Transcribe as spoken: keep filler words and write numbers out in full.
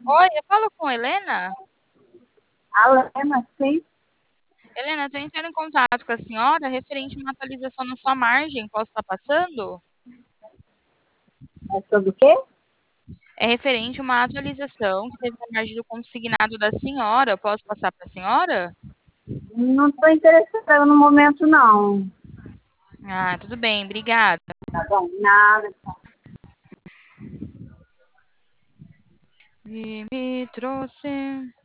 Oi, eu falo com Helena? A Lena, sim. Helena, estou entrando em contato com a senhora referente a uma atualização na sua margem. Posso estar passando? É sobre o quê? É referente a uma atualização que teve na margem do consignado da senhora. Posso passar para a senhora? Não estou interessada no momento, não. Ah, tudo bem, obrigada. Tá bom? Nada. E me trouxe.